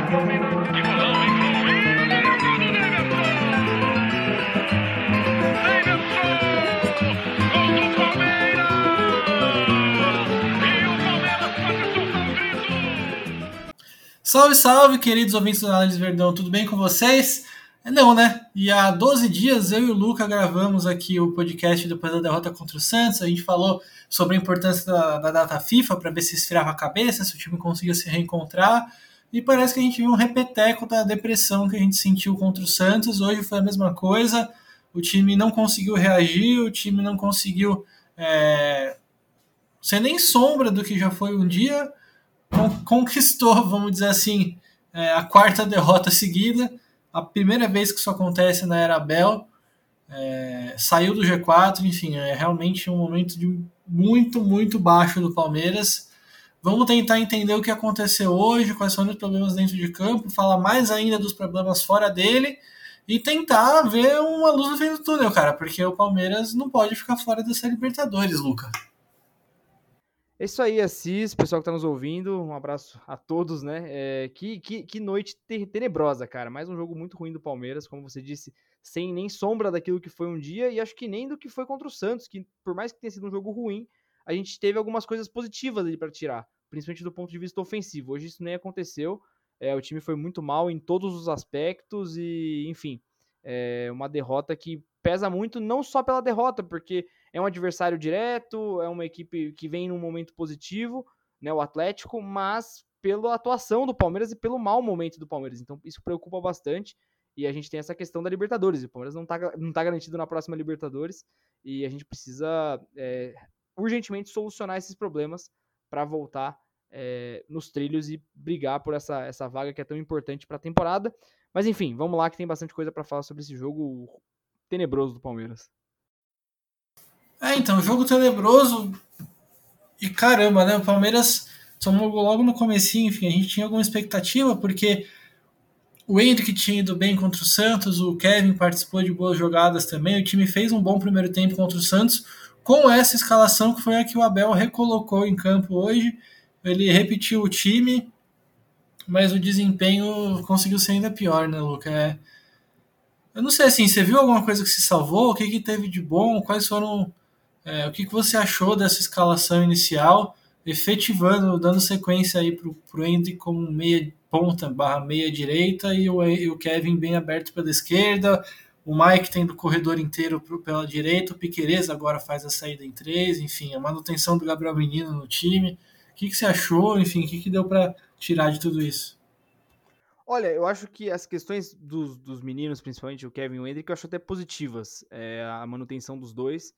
Salve, salve, queridos ouvintes do Análise Verdão, tudo bem com vocês? Não, né? E há 12 dias eu e o Luca gravamos aqui o podcast depois da derrota contra o Santos. A gente falou sobre a importância da data FIFA para ver se esfriava a cabeça, se o time conseguia se reencontrar. E parece que a gente viu um repeteco da depressão que a gente sentiu contra o Santos. Hoje foi a mesma coisa. O time não conseguiu reagir, o time não conseguiu ser nem sombra do que já foi um dia. Conquistou, vamos dizer assim, a quarta derrota seguida, a primeira vez que isso acontece na era Abel, saiu do G4, enfim, é realmente um momento de muito, muito baixo do Palmeiras. Vamos tentar entender o que aconteceu hoje, quais foram os problemas dentro de campo, falar mais ainda dos problemas fora dele e tentar ver uma luz no fim do túnel, cara, porque o Palmeiras não pode ficar fora dessa Libertadores, Luca. É isso aí, Assis, pessoal que tá nos ouvindo, um abraço a todos, né? Que noite tenebrosa, cara. Mais um jogo muito ruim do Palmeiras, como você disse, sem nem sombra daquilo que foi um dia, e acho que nem do que foi contra o Santos, que por mais que tenha sido um jogo ruim, a gente teve algumas coisas positivas ali para tirar, principalmente do ponto de vista ofensivo. Hoje isso nem aconteceu, o time foi muito mal em todos os aspectos, e enfim, uma derrota que pesa muito, não só pela derrota, porque é um adversário direto, é uma equipe que vem num momento positivo, né, o Atlético, mas pela atuação do Palmeiras e pelo mau momento do Palmeiras. Então isso preocupa bastante. E a gente tem essa questão da Libertadores. O Palmeiras não tá garantido na próxima Libertadores. E a gente precisa urgentemente solucionar esses problemas para voltar nos trilhos e brigar por essa vaga que é tão importante para a temporada. Mas enfim, vamos lá que tem bastante coisa para falar sobre esse jogo tenebroso do Palmeiras. Então, jogo tenebroso e caramba, né? O Palmeiras tomou logo no comecinho, enfim, a gente tinha alguma expectativa, porque o Hendrick tinha ido bem contra o Santos, o Kevin participou de boas jogadas também, o time fez um bom primeiro tempo contra o Santos, com essa escalação que foi a que o Abel recolocou em campo hoje. Ele repetiu o time, mas o desempenho conseguiu ser ainda pior, né, Luca? Eu não sei, assim, você viu alguma coisa que se salvou? O que teve de bom? Quais foram o que você achou dessa escalação inicial, efetivando, dando sequência aí pro Andy como meia ponta barra meia direita e o Kevin bem aberto pela esquerda, o Mike tendo o corredor inteiro pela direita, o Piquerez agora faz a saída em três, enfim, a manutenção do Gabriel Menino no time. O que você achou? Enfim, o que deu para tirar de tudo isso? Olha, eu acho que as questões dos meninos, principalmente o Kevin e o Hendrick, eu acho até positivas. A manutenção dos dois.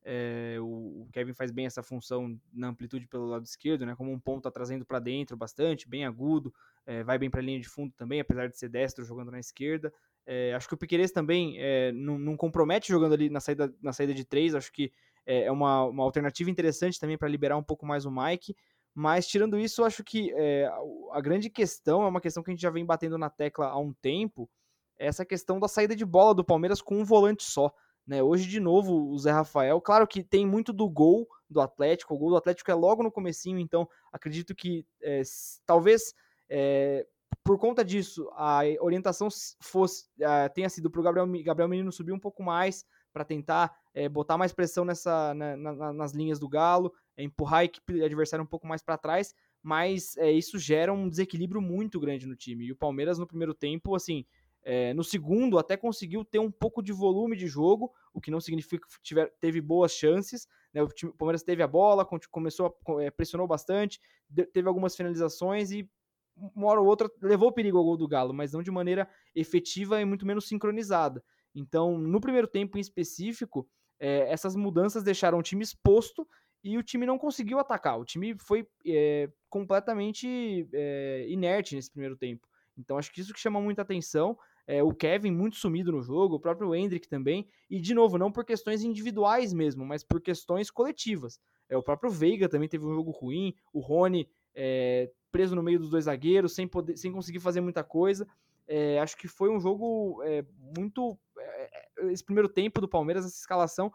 O Kevin faz bem essa função na amplitude pelo lado esquerdo, né? Como um ponta trazendo para dentro bastante, bem agudo. Vai bem para a linha de fundo também, apesar de ser destro jogando na esquerda. Acho que o Piquerez também não compromete jogando ali na saída de três. Acho que é uma alternativa interessante também para liberar um pouco mais o Mike. Mas, tirando isso, eu acho que a grande questão é uma questão que a gente já vem batendo na tecla há um tempo, é essa questão da saída de bola do Palmeiras com um volante só. Né? Hoje, de novo, o Zé Rafael, claro que tem muito do gol do Atlético, o gol do Atlético é logo no comecinho, então acredito que talvez por conta disso a orientação tenha sido para o Gabriel Menino subir um pouco mais, para tentar botar mais pressão nas linhas do Galo, empurrar a equipe adversária um pouco mais para trás, mas isso gera um desequilíbrio muito grande no time. E o Palmeiras no primeiro tempo, assim, no segundo até conseguiu ter um pouco de volume de jogo, o que não significa que teve boas chances, né? O Palmeiras teve a bola, pressionou bastante, teve algumas finalizações e uma hora ou outra levou perigo ao gol do Galo, mas não de maneira efetiva e muito menos sincronizada. Então, no primeiro tempo em específico, essas mudanças deixaram o time exposto e o time não conseguiu atacar. O time foi completamente inerte nesse primeiro tempo. Então, acho que isso que chama muita atenção. O Kevin muito sumido no jogo, o próprio Hendrick também. E, de novo, não por questões individuais mesmo, mas por questões coletivas. O próprio Veiga também teve um jogo ruim. O Rony preso no meio dos dois zagueiros, sem conseguir fazer muita coisa. Acho que foi um jogo muito... esse primeiro tempo do Palmeiras, essa escalação,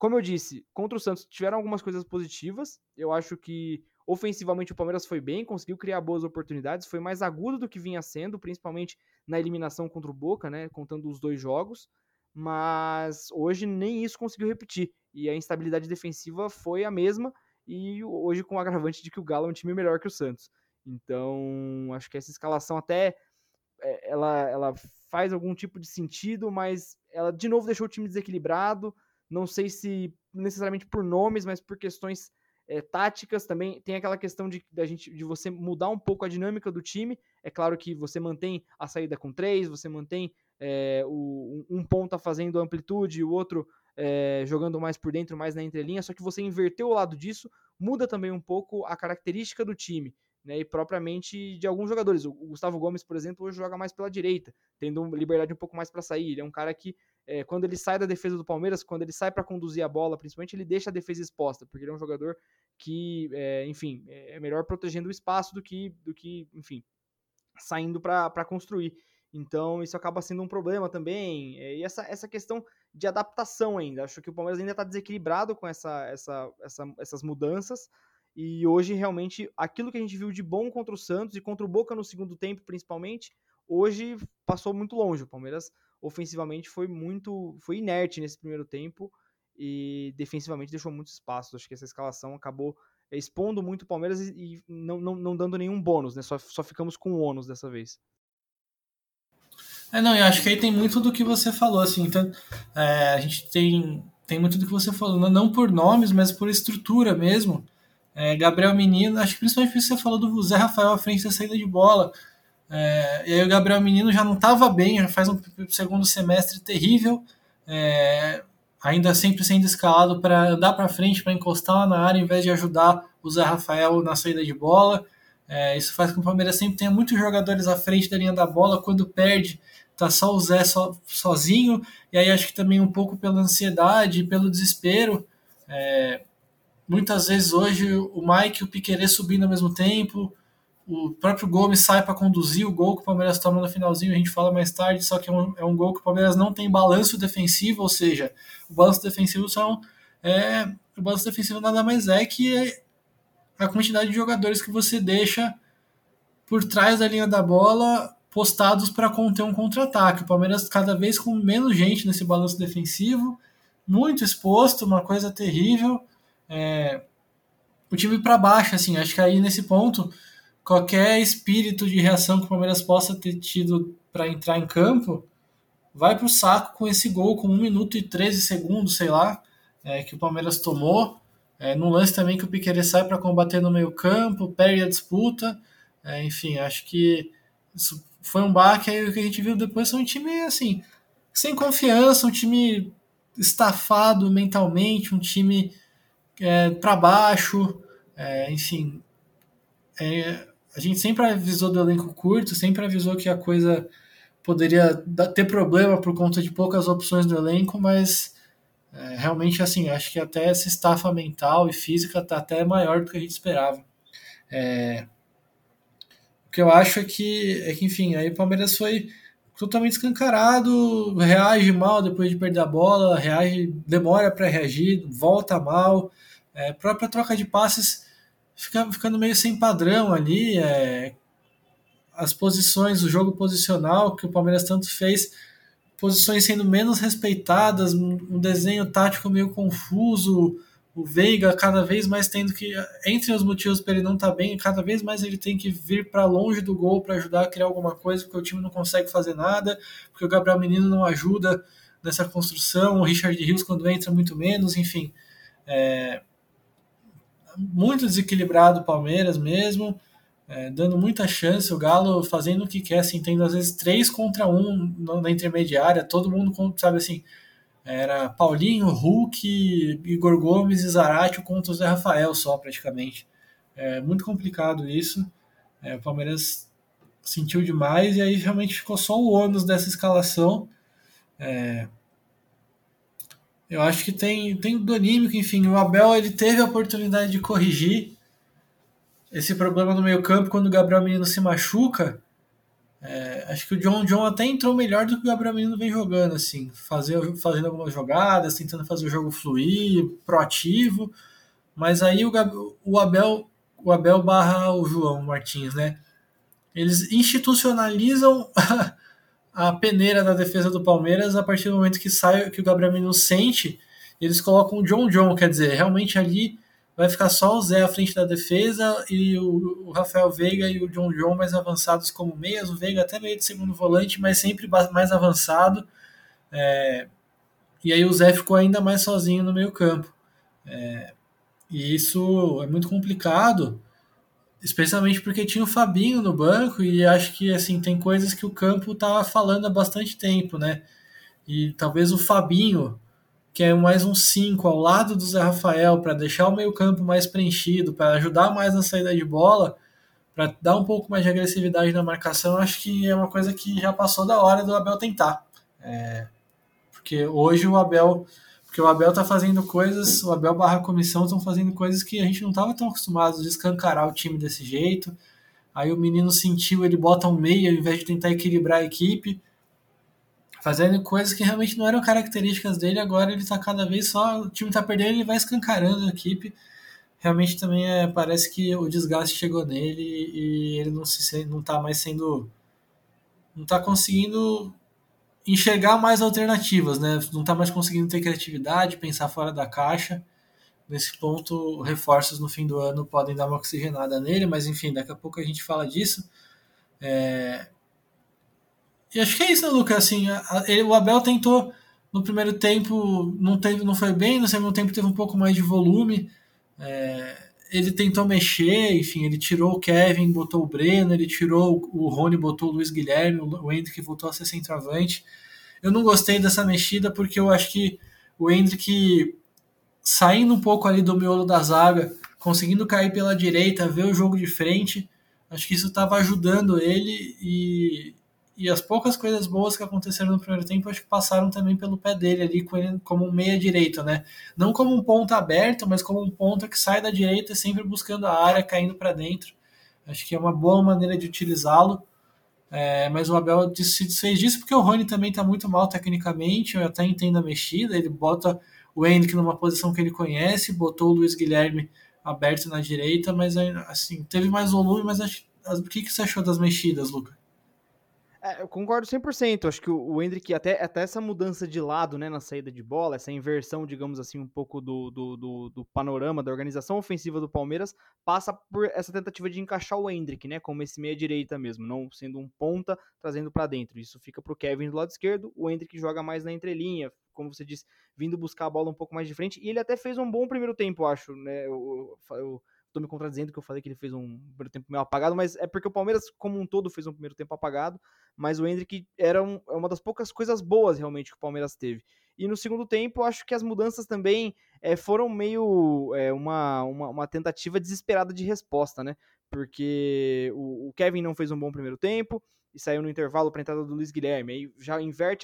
como eu disse, contra o Santos tiveram algumas coisas positivas. Eu acho que ofensivamente o Palmeiras foi bem, conseguiu criar boas oportunidades, foi mais agudo do que vinha sendo, principalmente na eliminação contra o Boca, né, contando os 2 jogos. Mas hoje nem isso conseguiu repetir. E a instabilidade defensiva foi a mesma, e hoje com o agravante de que o Galo é um time melhor que o Santos. Então, acho que essa escalação até ela faz algum tipo de sentido, mas ela de novo deixou o time desequilibrado. Não sei se necessariamente por nomes, mas por questões táticas também. Tem aquela questão de você mudar um pouco a dinâmica do time. É claro que você mantém a saída com 3, você mantém um ponta fazendo amplitude, o outro jogando mais por dentro, mais na entrelinha, só que você inverteu o lado disso, muda também um pouco a característica do time, né, e propriamente de alguns jogadores. O Gustavo Gomes, por exemplo, hoje joga mais pela direita, tendo liberdade um pouco mais para sair. Ele é um cara que, quando ele sai da defesa do Palmeiras, quando ele sai para conduzir a bola, principalmente, ele deixa a defesa exposta, porque ele é um jogador que, enfim, é melhor protegendo o espaço do que enfim, saindo para construir. Então, isso acaba sendo um problema também. E essa questão de adaptação ainda. Acho que o Palmeiras ainda está desequilibrado com essas mudanças. E hoje, realmente, aquilo que a gente viu de bom contra o Santos e contra o Boca no segundo tempo, principalmente, hoje passou muito longe. O Palmeiras, ofensivamente, foi inerte nesse primeiro tempo e defensivamente deixou muitos espaços. Acho que essa escalação acabou expondo muito o Palmeiras e não dando nenhum bônus, né? Só ficamos com o ônus dessa vez. Não, eu acho que aí tem muito do que você falou, assim, então, a gente tem muito do que você falou, não por nomes, mas por estrutura mesmo. Gabriel Menino, acho que principalmente porque você falou do Zé Rafael à frente da saída de bola, e aí o Gabriel Menino já não estava bem, já faz um segundo semestre terrível, ainda sempre sendo escalado para andar para frente, para encostar na área, em vez de ajudar o Zé Rafael na saída de bola. Isso faz com que o Palmeiras sempre tenha muitos jogadores à frente da linha da bola, quando perde, tá só o Zé sozinho, e aí acho que também um pouco pela ansiedade, pelo desespero. Muitas vezes hoje o Mike e o Piquerez subindo ao mesmo tempo, o próprio Gomes sai para conduzir o gol que o Palmeiras toma no finalzinho, a gente fala mais tarde, só que é um gol que o Palmeiras não tem balanço defensivo, ou seja, o balanço defensivo o balanço defensivo nada mais é que a quantidade de jogadores que você deixa por trás da linha da bola postados para conter um contra-ataque. O Palmeiras cada vez com menos gente nesse balanço defensivo, muito exposto, uma coisa terrível. O time para baixo, assim, acho que aí nesse ponto, qualquer espírito de reação que o Palmeiras possa ter tido para entrar em campo, vai pro saco com esse gol, com 1 minuto e 13 segundos, sei lá, que o Palmeiras tomou. Num lance também que o Piquerez sai para combater no meio campo, perde a disputa. Enfim, acho que isso foi um baque. Aí o que a gente viu depois foi um time assim, sem confiança, um time estafado mentalmente, um time para baixo. Enfim, a gente sempre avisou do elenco curto, sempre avisou que a coisa poderia ter problema por conta de poucas opções do elenco, mas realmente, assim, acho que até essa estafa mental e física está até maior do que a gente esperava. O que eu acho é que, enfim, aí o Palmeiras foi totalmente escancarado, reage mal depois de perder a bola, demora para reagir, volta mal, própria troca de passes ficando meio sem padrão ali, as posições, o jogo posicional que o Palmeiras tanto fez, posições sendo menos respeitadas, um desenho tático meio confuso, o Veiga cada vez mais tendo que, entre os motivos para ele não estar bem, cada vez mais ele tem que vir para longe do gol para ajudar a criar alguma coisa, porque o time não consegue fazer nada, porque o Gabriel Menino não ajuda nessa construção, o Richard Rios quando entra muito menos, enfim. Muito desequilibrado o Palmeiras mesmo, dando muita chance, o Galo fazendo o que quer, assim, tendo às vezes 3 contra 1 na intermediária, todo mundo, sabe assim, era Paulinho, Hulk, Igor Gomes e Zaratio contra o Zé Rafael só, praticamente. Muito complicado isso. O Palmeiras sentiu demais e aí realmente ficou só o ônus dessa escalação. Eu acho que tem do anímico, enfim, o Abel ele teve a oportunidade de corrigir esse problema no meio campo quando o Gabriel Menino se machuca. Acho que o John até entrou melhor do que o Gabriel Menino vem jogando, assim, fazendo algumas jogadas, tentando fazer o jogo fluir, proativo, mas aí o Abel barra o João Martins, né? Eles institucionalizam a peneira da defesa do Palmeiras a partir do momento que o Gabriel Menino sente, eles colocam o John, quer dizer, realmente ali vai ficar só o Zé à frente da defesa e o Rafael Veiga e o John mais avançados como meias, o Veiga até meio de segundo volante, mas sempre mais avançado, e aí o Zé ficou ainda mais sozinho no meio campo. E isso é muito complicado, especialmente porque tinha o Fabinho no banco e acho que assim tem coisas que o campo estava falando há bastante tempo, né? E talvez o Fabinho, que é mais um 5 ao lado do Zé Rafael, para deixar o meio-campo mais preenchido, para ajudar mais na saída de bola, para dar um pouco mais de agressividade na marcação, acho que é uma coisa que já passou da hora do Abel tentar. Porque hoje o Abel tá fazendo coisas, o Abel barra comissão estão fazendo coisas que a gente não estava tão acostumado de escancarar o time desse jeito. Aí o menino sentiu, ele bota um meio ao invés de tentar equilibrar a equipe, fazendo coisas que realmente não eram características dele. Agora ele tá cada vez só, o time tá perdendo, ele vai escancarando a equipe. Realmente também parece que o desgaste chegou nele e ele não tá mais sendo, não tá conseguindo enxergar mais alternativas, né? Não tá mais conseguindo ter criatividade, pensar fora da caixa. Nesse ponto, reforços no fim do ano podem dar uma oxigenada nele, mas enfim, daqui a pouco a gente fala disso. E acho que é isso, né, Lucas? Assim, o Abel tentou no primeiro tempo, não foi bem, no segundo tempo teve um pouco mais de volume. Ele tentou mexer, enfim, ele tirou o Kevin, botou o Breno, ele tirou o Rony, botou o Luiz Guilherme, o Hendrick voltou a ser centroavante. Eu não gostei dessa mexida porque eu acho que o Hendrick saindo um pouco ali do miolo da zaga, conseguindo cair pela direita, ver o jogo de frente, acho que isso estava ajudando ele e as poucas coisas boas que aconteceram no primeiro tempo acho que passaram também pelo pé dele ali com ele como um meia direita, né? Não como um ponta aberto, mas como um ponta que sai da direita sempre buscando a área, caindo para dentro. Acho que é uma boa maneira de utilizá-lo. Mas o Abel se desfez disso porque o Rony também está muito mal tecnicamente. Eu até entendo a mexida. Ele bota o Henrique numa posição que ele conhece, botou o Luiz Guilherme aberto na direita, mas assim, teve mais volume. Mas o que você achou das mexidas, Lucas? Eu concordo 100%. Acho que o Endrick, até essa mudança de lado, né, na saída de bola, essa inversão, digamos assim, um pouco do panorama, da organização ofensiva do Palmeiras, passa por essa tentativa de encaixar o Endrick, né, como esse meia-direita mesmo, não sendo um ponta, trazendo para dentro. Isso fica pro Kevin do lado esquerdo, o Endrick joga mais na entrelinha, como você disse, vindo buscar a bola um pouco mais de frente, e ele até fez um bom primeiro tempo, acho, né, eu tô me contradizendo que eu falei que ele fez um primeiro tempo meio apagado, mas é porque o Palmeiras, como um todo, fez um primeiro tempo apagado, mas o Endrick é uma das poucas coisas boas, realmente, que o Palmeiras teve. E no segundo tempo, eu acho que as mudanças também foram meio uma tentativa desesperada de resposta, né? Porque o Kevin não fez um bom primeiro tempo e saiu no intervalo para a entrada do Luiz Guilherme. Aí já inverte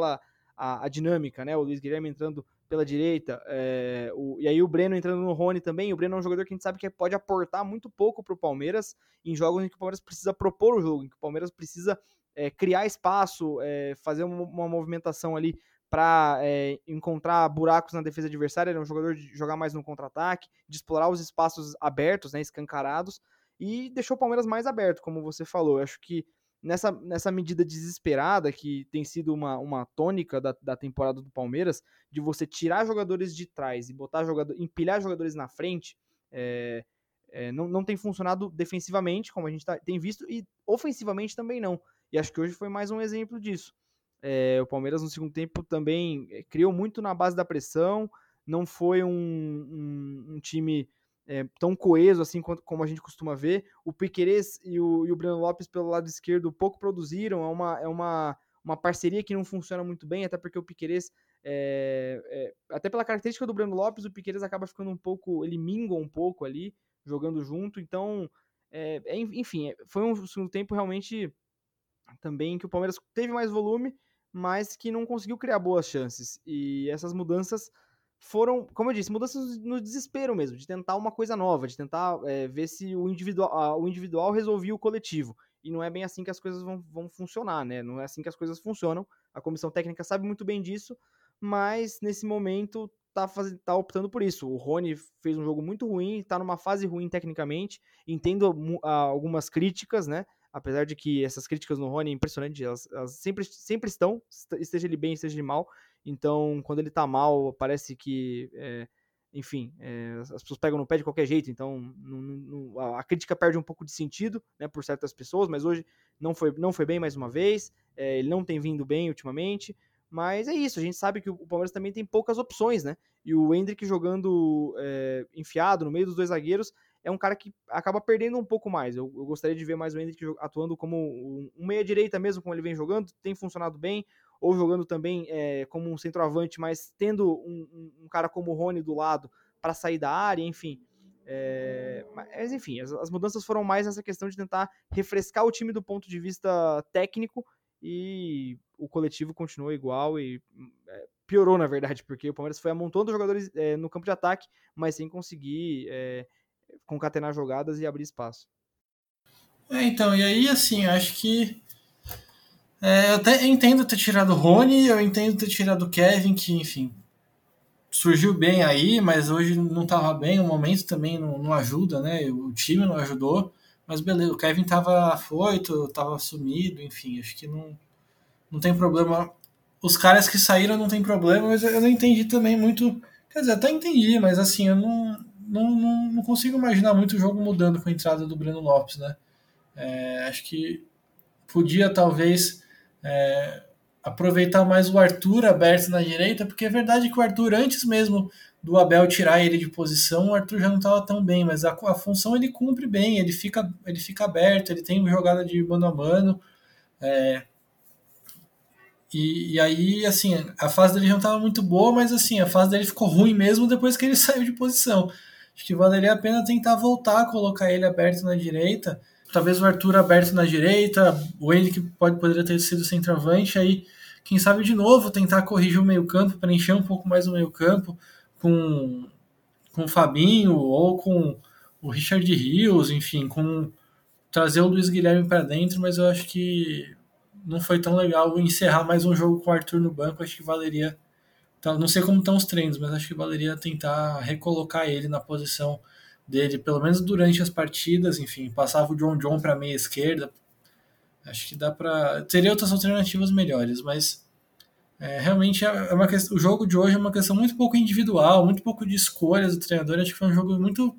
a dinâmica, né? O Luiz Guilherme entrando pela direita, e aí o Breno entrando no Rony também. O Breno é um jogador que a gente sabe que pode aportar muito pouco para o Palmeiras em jogos em que o Palmeiras precisa propor o jogo, em que o Palmeiras precisa criar espaço, fazer uma movimentação ali para encontrar buracos na defesa adversária. Ele é um jogador de jogar mais no contra-ataque, de explorar os espaços abertos, né, escancarados, e deixou o Palmeiras mais aberto, como você falou. Eu acho que nessa medida desesperada, que tem sido uma tônica da temporada do Palmeiras, de você tirar jogadores de trás e empilhar jogadores na frente, não tem funcionado defensivamente, como a gente tem visto, e ofensivamente também não. E acho que hoje foi mais um exemplo disso. O Palmeiras no segundo tempo também criou muito na base da pressão, não foi um time tão coeso assim como a gente costuma ver. O Piquerez e o Breno Lopes pelo lado esquerdo pouco produziram, é uma parceria que não funciona muito bem, até porque o Piquerez, até pela característica do Breno Lopes, o Piquerez acaba ficando um pouco, ele mingua um pouco ali, jogando junto, então, enfim, foi um segundo tempo realmente também que o Palmeiras teve mais volume, mas que não conseguiu criar boas chances. E essas mudanças foram, como eu disse, mudanças no desespero mesmo, de tentar uma coisa nova, de tentar ver se o individual resolvia o coletivo. e não é bem assim que as coisas vão funcionar, né? Não é assim que as coisas funcionam. A comissão técnica sabe muito bem disso, mas nesse momento tá optando por isso. O Rony fez um jogo muito ruim, tá numa fase ruim tecnicamente, entendo algumas críticas, né? Apesar de que essas críticas no Rony é impressionante, elas sempre estão, esteja ele bem, esteja ele mal. Então, quando ele tá mal, parece que, enfim, as pessoas pegam no pé de qualquer jeito. Então, a crítica perde um pouco de sentido, né, por certas pessoas, mas hoje não foi bem mais uma vez. Ele não tem vindo bem ultimamente. Mas é isso, a gente sabe que o Palmeiras também tem poucas opções, né? E o Endrick jogando enfiado no meio dos dois zagueiros é um cara que acaba perdendo um pouco mais. Eu gostaria de ver mais o Endrick atuando como um meia-direita mesmo, como ele vem jogando, tem funcionado bem, ou jogando também como um centroavante, mas tendo um cara como o Rony do lado para sair da área, enfim. Mas enfim, as mudanças foram mais nessa questão de tentar refrescar o time do ponto de vista técnico, e o coletivo continuou igual e piorou, na verdade, porque o Palmeiras foi amontoando jogadores no campo de ataque, mas sem conseguir concatenar jogadas e abrir espaço. Então, e aí, assim, acho que eu até entendo ter tirado o Rony, eu entendo ter tirado o Kevin, que, enfim, surgiu bem aí, mas hoje não estava bem, o momento também não ajuda, né? O time não ajudou, mas beleza, o Kevin estava afoito, estava sumido, enfim, acho que não tem problema. Os caras que saíram não tem problema, mas eu não entendi também muito. Quer dizer, até entendi, mas assim, eu não consigo imaginar muito o jogo mudando com a entrada do Breno Lopes, né? Acho que podia talvez aproveitar mais o Arthur aberto na direita, porque é verdade que o Arthur, antes mesmo do Abel tirar ele de posição, o Arthur já não estava tão bem, mas a função ele cumpre bem, ele fica aberto, ele tem uma jogada de mano a mano. E aí, assim, a fase dele não estava muito boa, mas assim, a fase dele ficou ruim mesmo depois que ele saiu de posição. Acho que valeria a pena tentar voltar a colocar ele aberto na direita. Talvez o Arthur aberto na direita, o Henrique poderia ter sido centroavante, aí quem sabe de novo tentar corrigir o meio-campo, preencher um pouco mais o meio-campo com o Fabinho ou com o Richard Rios, enfim, com trazer o Luiz Guilherme para dentro, mas eu acho que não foi tão legal encerrar mais um jogo com o Arthur no banco. Acho que valeria. Não sei como estão os treinos, mas acho que valeria tentar recolocar ele na posição dele, pelo menos durante as partidas. Enfim, passava o John para a meia esquerda. Acho que dá para. Teria outras alternativas melhores, mas realmente uma questão, o jogo de hoje é uma questão muito pouco individual, muito pouco de escolhas do treinador. Acho que foi um jogo muito.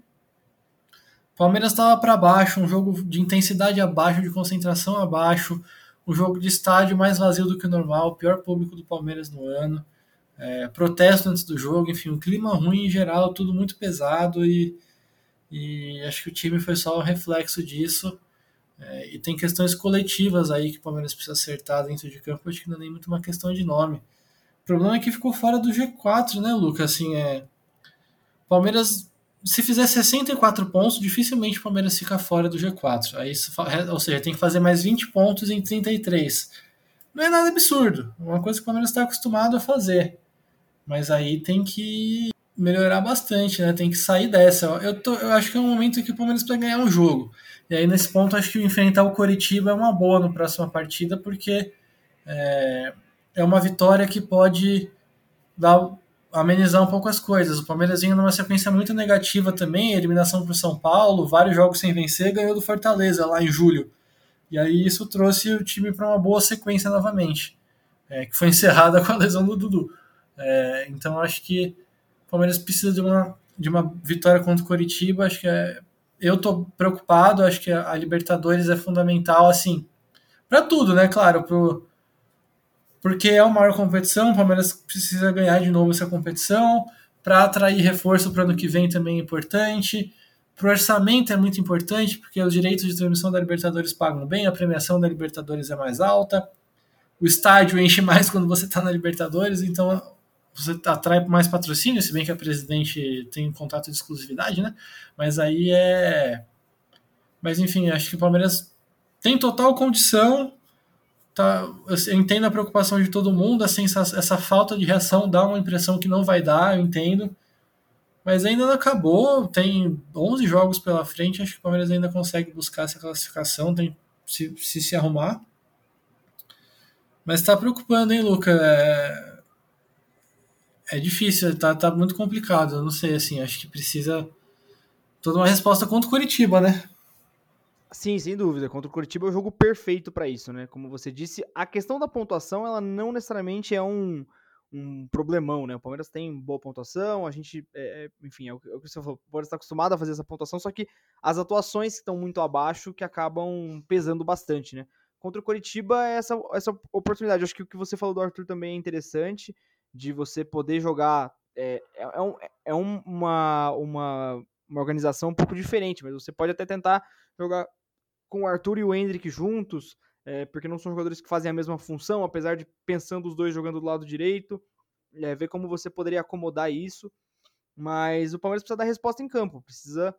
O Palmeiras estava para baixo, um jogo de intensidade abaixo, de concentração abaixo, um jogo de estádio mais vazio do que o normal, o pior público do Palmeiras no ano, protesto antes do jogo, enfim, um clima ruim em geral, tudo muito pesado e acho que o time foi só um reflexo disso. E tem questões coletivas aí que o Palmeiras precisa acertar dentro de campo, acho que não é nem muito uma questão de nome. O problema é que ficou fora do G4, né, Lucas? Assim, o Palmeiras, se fizer 64 pontos, dificilmente o Palmeiras fica fora do G4. Aí, ou seja, tem que fazer mais 20 pontos em 33. Não é nada absurdo, é uma coisa que o Palmeiras está acostumado a fazer. Mas aí tem que melhorar bastante, né? Tem que sair dessa. Eu acho que é um momento que o Palmeiras precisa ganhar um jogo. E aí, nesse ponto, acho que enfrentar o Coritiba é uma boa na próxima partida, porque é uma vitória que pode amenizar um pouco as coisas. O Palmeiras vinha numa sequência muito negativa também, eliminação para o São Paulo, vários jogos sem vencer, ganhou do Fortaleza lá em julho. E aí isso trouxe o time para uma boa sequência novamente, que foi encerrada com a lesão do Dudu. Então acho que o Palmeiras precisa de uma vitória contra o Coritiba. Acho que eu estou preocupado, acho que a Libertadores é fundamental, assim, para tudo, né? Claro, porque é uma maior competição, o Palmeiras precisa ganhar de novo essa competição, para atrair reforço para o ano que vem também é importante, para o orçamento é muito importante, porque os direitos de transmissão da Libertadores pagam bem, a premiação da Libertadores é mais alta, o estádio enche mais quando você está na Libertadores, então você atrai mais patrocínio, se bem que a presidente tem um contrato de exclusividade, né? Mas aí Mas enfim, acho que o Palmeiras tem total condição. Tá, eu entendo a preocupação de todo mundo, assim, essa falta de reação dá uma impressão que não vai dar, eu entendo. Mas ainda não acabou, tem 11 jogos pela frente, acho que o Palmeiras ainda consegue buscar essa classificação, tem se arrumar. Mas tá preocupando, hein, Luca? É difícil, tá muito complicado. Eu não sei, assim, acho que precisa toda uma resposta contra o Curitiba, né? Sim, sem dúvida. Contra o Curitiba é o jogo perfeito para isso, né? Como você disse, a questão da pontuação, ela não necessariamente é um problemão, né? O Palmeiras tem boa pontuação, a gente, enfim, é o que você falou, o Palmeiras está acostumado a fazer essa pontuação, só que as atuações que estão muito abaixo que acabam pesando bastante, né? Contra o Curitiba, essa oportunidade. Eu acho que o que você falou do Arthur também é interessante, de você poder jogar. Uma organização um pouco diferente, mas você pode até tentar jogar com o Arthur e o Endrick juntos, porque não são jogadores que fazem a mesma função, apesar de pensando os dois jogando do lado direito, ver como você poderia acomodar isso, mas o Palmeiras precisa dar resposta em campo, precisa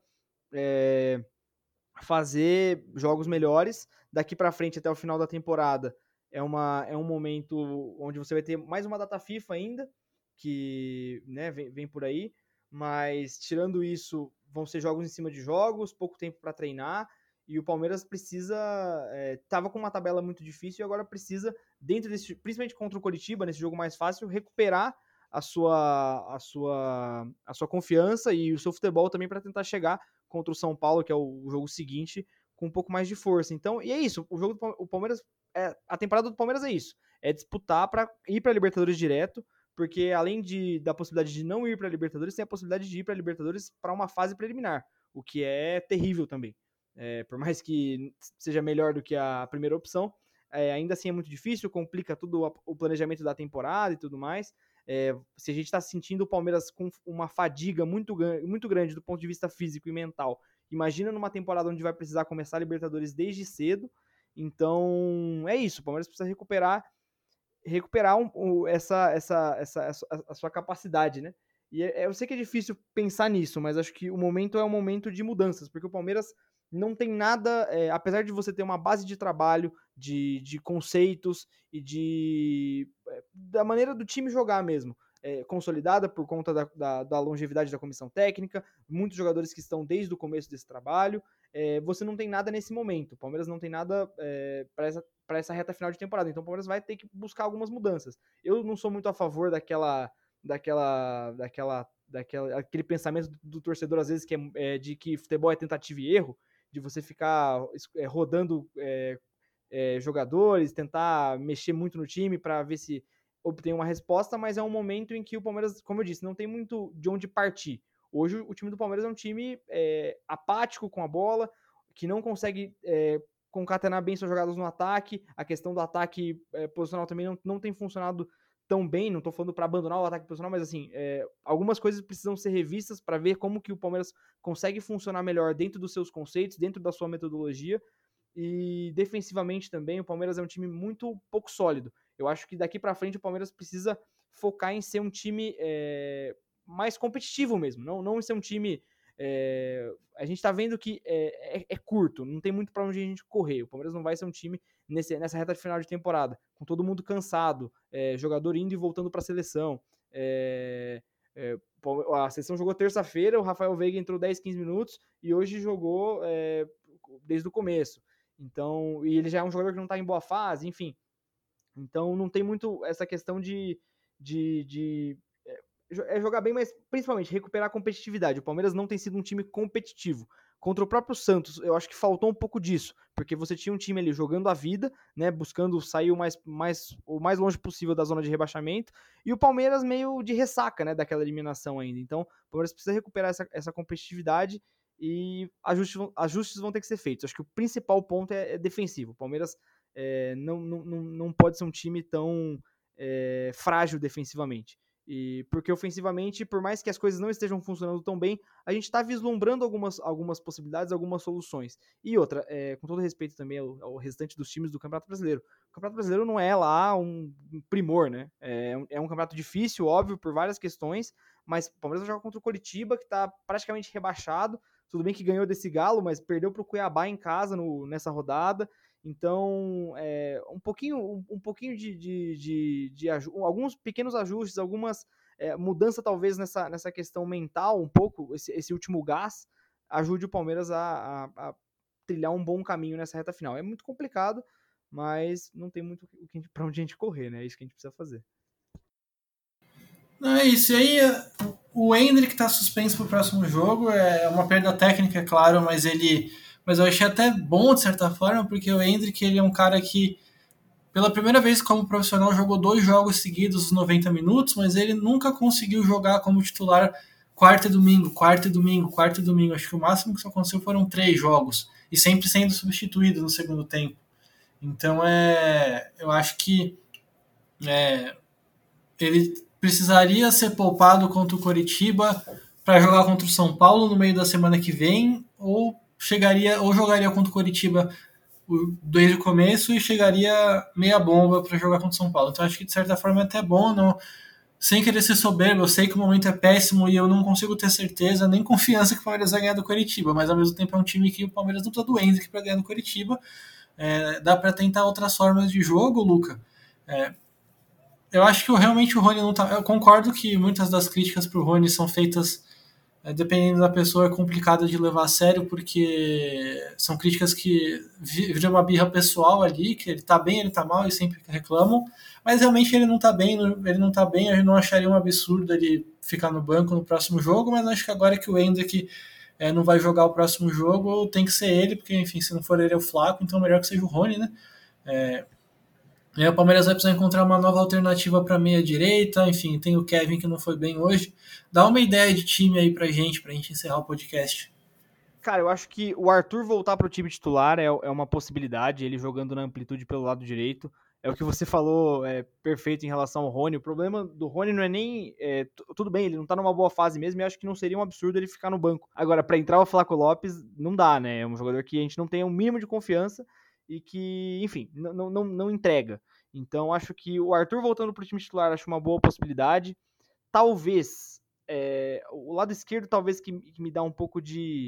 fazer jogos melhores, daqui para frente até o final da temporada é um momento onde você vai ter mais uma data FIFA ainda, que né, vem por aí, mas tirando isso, vão ser jogos em cima de jogos, pouco tempo para treinar, e o Palmeiras precisa. Tava com uma tabela muito difícil e agora precisa, dentro desse, principalmente contra o Coritiba, nesse jogo mais fácil, recuperar a sua confiança e o seu futebol também para tentar chegar contra o São Paulo, que é o jogo seguinte, com um pouco mais de força. Então, e é isso, o Palmeiras, a temporada do Palmeiras é isso, é disputar para ir para a Libertadores direto, porque além da possibilidade de não ir para a Libertadores, tem a possibilidade de ir para a Libertadores para uma fase preliminar, o que é terrível também. Por mais que seja melhor do que a primeira opção, ainda assim é muito difícil, complica tudo o planejamento da temporada e tudo mais. Se a gente está sentindo o Palmeiras com uma fadiga muito grande do ponto de vista físico e mental, imagina numa temporada onde vai precisar começar a Libertadores desde cedo. Então é isso, o Palmeiras precisa recuperar a sua capacidade, né? E eu sei que é difícil pensar nisso, mas acho que o momento é um momento de mudanças, porque o Palmeiras não tem nada, apesar de você ter uma base de trabalho, de conceitos e da maneira do time jogar mesmo, consolidada por conta da longevidade da comissão técnica, muitos jogadores que estão desde o começo desse trabalho, você não tem nada nesse momento. O Palmeiras não tem nada para essa reta final de temporada. Então o Palmeiras vai ter que buscar algumas mudanças. Eu não sou muito a favor aquele pensamento do torcedor, às vezes, que de que futebol é tentativa e erro, de você ficar rodando jogadores, tentar mexer muito no time para ver se obtém uma resposta, mas é um momento em que o Palmeiras, como eu disse, não tem muito de onde partir. Hoje o time do Palmeiras é um time apático com a bola, que não consegue concatenar bem suas jogadas no ataque. A questão do ataque posicional também não tem funcionado tão bem. Não estou falando para abandonar o ataque posicional, mas assim, algumas coisas precisam ser revistas para ver como que o Palmeiras consegue funcionar melhor dentro dos seus conceitos, dentro da sua metodologia. E defensivamente também, o Palmeiras é um time muito pouco sólido. Eu acho que daqui para frente o Palmeiras precisa focar em ser um time mais competitivo mesmo, não ser um time. A gente tá vendo que é curto, não tem muito para onde a gente correr. O Palmeiras não vai ser um time nessa reta de final de temporada, com todo mundo cansado, jogador indo e voltando para a seleção. A seleção jogou terça-feira, o Rafael Veiga entrou 10, 15 minutos e hoje jogou desde o começo. Então, e ele já é um jogador que não está em boa fase, enfim. Então não tem muito essa questão de jogar bem, mas principalmente recuperar a competitividade. O Palmeiras não tem sido um time competitivo. Contra o próprio Santos, eu acho que faltou um pouco disso, porque você tinha um time ali jogando a vida, né, buscando sair o mais longe possível da zona de rebaixamento, e o Palmeiras meio de ressaca, né, daquela eliminação ainda. Então, o Palmeiras precisa recuperar essa competitividade e ajustes vão ter que ser feitos. Acho que o principal ponto é defensivo. O Palmeiras não pode ser um time tão frágil defensivamente. Porque ofensivamente, por mais que as coisas não estejam funcionando tão bem, a gente está vislumbrando algumas possibilidades, algumas soluções. E outra, com todo respeito também ao restante dos times do Campeonato Brasileiro. O Campeonato Brasileiro não é lá um primor, né? É um campeonato difícil, óbvio, por várias questões, mas o Palmeiras vai jogar contra o Coritiba, que está praticamente rebaixado. Tudo bem que ganhou desse Galo, mas perdeu para o Cuiabá em casa nessa rodada. Então, um pouquinho de alguns pequenos ajustes, algumas mudança talvez nessa questão mental, um pouco, esse último gás, ajude o Palmeiras a trilhar um bom caminho nessa reta final. É muito complicado, mas não tem muito para onde a gente correr, né? É isso que a gente precisa fazer. Não, é isso. E aí, o Endrick tá suspenso pro próximo jogo. É uma perda técnica, é claro, mas eu achei até bom, de certa forma, porque o Endrick, ele é um cara que, pela primeira vez como profissional, jogou 2 jogos seguidos, os 90 minutos, mas ele nunca conseguiu jogar como titular quarta e domingo, quarta e domingo, quarta e domingo. Acho que o máximo que isso aconteceu foram 3 jogos, e sempre sendo substituído no segundo tempo. Então, eu acho que ele precisaria ser poupado contra o Coritiba para jogar contra o São Paulo no meio da semana que vem, ou jogaria contra o Coritiba desde o começo e chegaria meia bomba para jogar contra o São Paulo. Então acho que de certa forma é até bom, não, sem querer ser soberbo. Eu sei que o momento é péssimo e eu não consigo ter certeza nem confiança que o Palmeiras vai ganhar do Coritiba, mas ao mesmo tempo é um time que o Palmeiras não precisa do Endrick para ganhar do Coritiba. Dá para tentar outras formas de jogo, Luca. Eu acho que realmente o Rony não tá. Eu concordo que muitas das críticas pro Rony são feitas, dependendo da pessoa, é complicado de levar a sério, porque são críticas que viram uma birra pessoal ali, que ele tá bem, ele tá mal, e sempre reclamam, mas realmente ele não tá bem, a gente não acharia um absurdo ele ficar no banco no próximo jogo, mas acho que agora que o Endrick não vai jogar o próximo jogo, tem que ser ele, porque, enfim, se não for ele é o Flaco, então melhor que seja o Rony, né? O Palmeiras vai precisar encontrar uma nova alternativa para meia direita. Enfim, tem o Kevin que não foi bem hoje. Dá uma ideia de time aí pra gente encerrar o podcast. Cara, eu acho que o Arthur voltar para o time titular é uma possibilidade, ele jogando na amplitude pelo lado direito. É o que você falou, perfeito em relação ao Rony. O problema do Rony não é nem. Tudo bem, ele não tá numa boa fase mesmo, e acho que não seria um absurdo ele ficar no banco. Agora, para entrar o Flaco Lopes, não dá, né? É um jogador que a gente não tem um mínimo de confiança e que, enfim, não entrega. Então, acho que o Arthur voltando pro time titular, acho uma boa possibilidade. Talvez, o lado esquerdo, talvez que me dá um pouco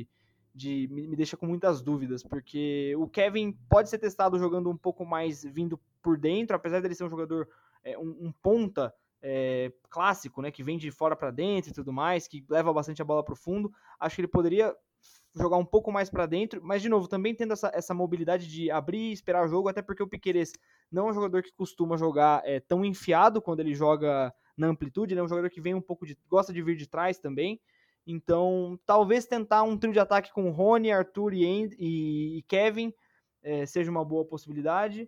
me deixa com muitas dúvidas, porque o Kevin pode ser testado jogando um pouco mais vindo por dentro, apesar dele ser um jogador, um ponta clássico, né, que vem de fora para dentro e tudo mais, que leva bastante a bola para o fundo. Acho que ele poderia jogar um pouco mais para dentro, mas de novo, também tendo essa mobilidade de abrir e esperar o jogo, até porque o Piquerez não é um jogador que costuma jogar tão enfiado quando ele joga na amplitude, ele é um jogador que vem um pouco gosta de vir de trás também. Então, talvez tentar um trio de ataque com Rony, Arthur e Kevin seja uma boa possibilidade.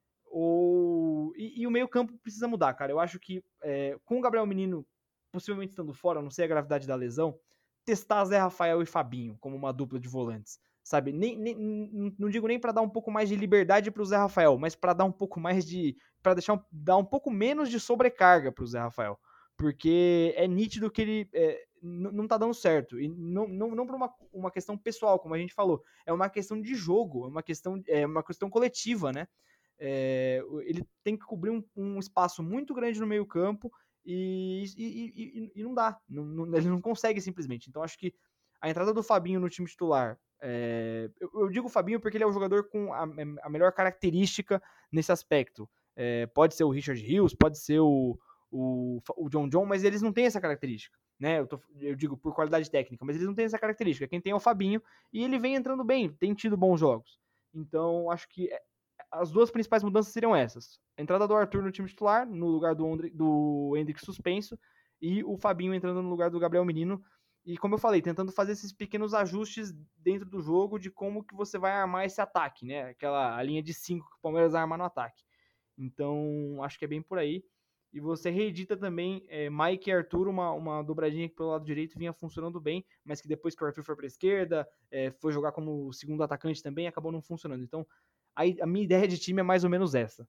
E o meio-campo precisa mudar, cara. Eu acho que com o Gabriel Menino possivelmente estando fora, não sei a gravidade da lesão, testar Zé Rafael e Fabinho como uma dupla de volantes, sabe? Não digo nem para dar um pouco mais de liberdade para o Zé Rafael, mas para dar um pouco mais para dar um pouco menos de sobrecarga para o Zé Rafael, porque é nítido que ele não tá dando certo, e não por uma questão pessoal, como a gente falou, é uma questão de jogo, é uma questão coletiva, né? Ele tem que cobrir um espaço muito grande no meio campo e não dá, ele não consegue simplesmente. Então acho que a entrada do Fabinho no time titular, eu digo Fabinho porque ele é o jogador com a melhor característica nesse aspecto. Pode ser o Richard Rios, pode ser o John, mas eles não têm essa característica, né? Eu digo por qualidade técnica, mas eles não têm essa característica. Quem tem é o Fabinho, e ele vem entrando bem, tem tido bons jogos. Então acho que as duas principais mudanças seriam essas: a entrada do Arthur no time titular, no lugar do Endrick suspenso, e o Fabinho entrando no lugar do Gabriel Menino. E como eu falei, tentando fazer esses pequenos ajustes dentro do jogo de como que você vai armar esse ataque, né? A linha de 5 que o Palmeiras arma no ataque. Então, acho que é bem por aí. E você reedita também Mike e Arthur, uma dobradinha que pelo lado direito vinha funcionando bem, mas que depois que o Arthur foi para a esquerda, foi jogar como segundo atacante também, acabou não funcionando. Então, a minha ideia de time é mais ou menos essa.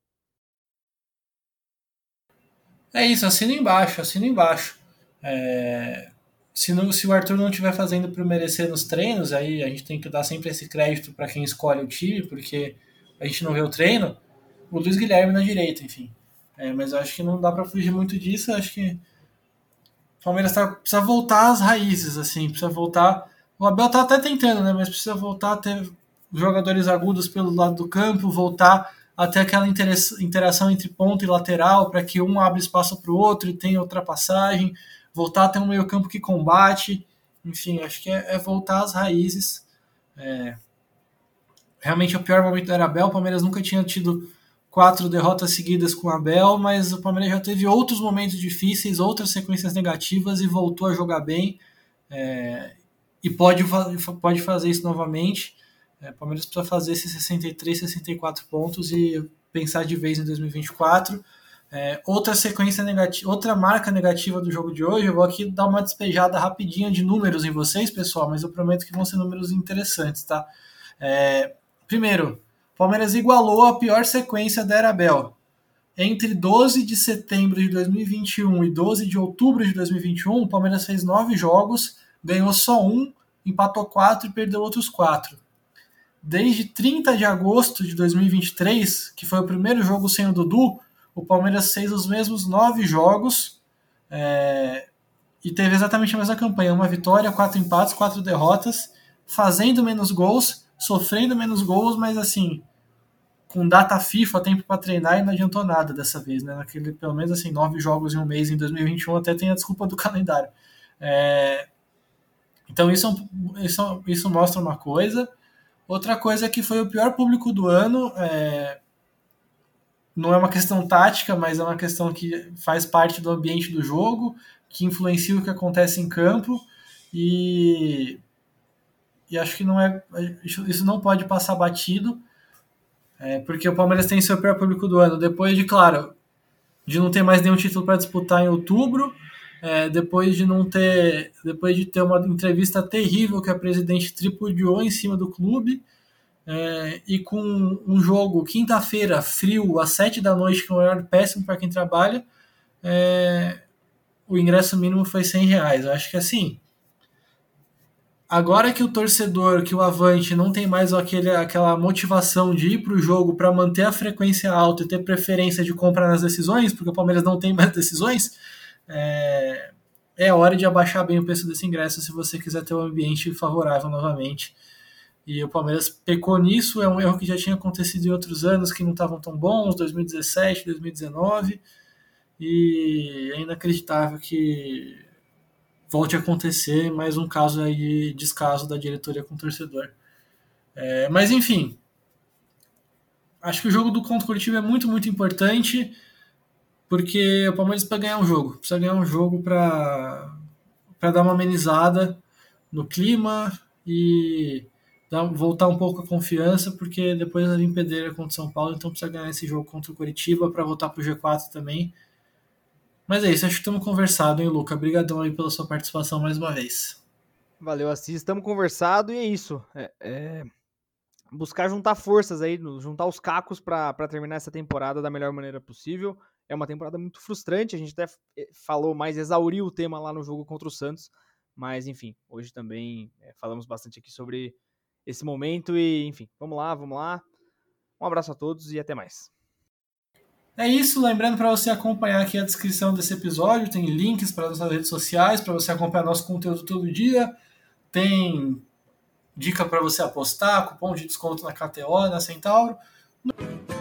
É isso, assina embaixo, assina embaixo. Se o Arthur não estiver fazendo por merecer nos treinos, aí a gente tem que dar sempre esse crédito para quem escolhe o time, porque a gente não vê o treino. O Luiz Guilherme na direita, enfim. Mas eu acho que não dá para fugir muito disso. Eu acho que o Palmeiras precisa voltar às raízes, assim, precisa voltar. O Abel tá até tentando, né? Mas precisa voltar a ter jogadores agudos pelo lado do campo, voltar até aquela interação entre ponta e lateral, para que um abra espaço para o outro e tenha ultrapassagem, voltar a ter um meio-campo que combate. Enfim, acho que é voltar às raízes. realmente o pior momento era Abel. O Palmeiras nunca tinha tido 4 derrotas seguidas com o Abel, mas o Palmeiras já teve outros momentos difíceis, outras sequências negativas e voltou a jogar bem. E pode fazer isso novamente. O Palmeiras precisa fazer esses 63, 64 pontos e pensar de vez em 2024. Outra sequência negativa, outra marca negativa do jogo de hoje, eu vou aqui dar uma despejada rapidinha de números em vocês, pessoal, mas eu prometo que vão ser números interessantes, tá? Primeiro, o Palmeiras igualou a pior sequência da era Abel. Entre 12 de setembro de 2021 e 12 de outubro de 2021, o Palmeiras fez 9 jogos, ganhou só 1, empatou 4 e perdeu outros 4. Desde 30 de agosto de 2023, que foi o primeiro jogo sem o Dudu, o Palmeiras fez os mesmos 9 jogos e teve exatamente a mesma campanha. 1 vitória, 4 empates, 4 derrotas, fazendo menos gols, sofrendo menos gols, mas assim, com data FIFA, tempo para treinar, e não adiantou nada dessa vez, né? Naquele, pelo menos assim, 9 jogos em um mês em 2021, até tem a desculpa do calendário. Então isso mostra uma coisa. Outra coisa é que foi o pior público do ano. Não é uma questão tática, mas é uma questão que faz parte do ambiente do jogo, que influencia o que acontece em campo, e acho que isso não pode passar batido, porque o Palmeiras tem seu pior público do ano, depois de, claro, de não ter mais nenhum título para disputar em outubro, depois de ter uma entrevista terrível que a presidente tripudiou em cima do clube, e com um jogo quinta-feira, frio, às 7 da noite, que é um horário péssimo para quem trabalha, o ingresso mínimo foi R$100. Eu acho que assim, agora que o torcedor, que o Avante não tem mais aquela motivação de ir para o jogo para manter a frequência alta e ter preferência de compra nas decisões, porque o Palmeiras não tem mais decisões, é hora de abaixar bem o preço desse ingresso se você quiser ter um ambiente favorável novamente. E o Palmeiras pecou nisso, é um erro que já tinha acontecido em outros anos que não estavam tão bons, 2017, 2019, e é inacreditável que volte a acontecer mais um caso aí de descaso da diretoria com o torcedor. Mas enfim, acho que o jogo do contra o Curitiba é muito, muito importante, porque o Palmeiras precisa ganhar um jogo para dar uma amenizada no clima e voltar um pouco a confiança, porque depois ali em Pedreira contra o São Paulo, então precisa ganhar esse jogo contra o Curitiba para voltar para o G4 também. Mas é isso, acho que estamos conversado, hein, Luca? Obrigadão aí pela sua participação mais uma vez. Valeu, Assis, estamos conversado e é isso. Buscar juntar forças aí, juntar os cacos para terminar essa temporada da melhor maneira possível. É uma temporada muito frustrante, a gente até falou mais, exauriu o tema lá no jogo contra o Santos, mas enfim, hoje também falamos bastante aqui sobre esse momento e enfim, vamos lá. Um abraço a todos e até mais. É isso, lembrando para você acompanhar aqui a descrição desse episódio, tem links para nossas redes sociais, para você acompanhar nosso conteúdo todo dia, tem dica para você apostar, cupom de desconto na KTO, na Centauro.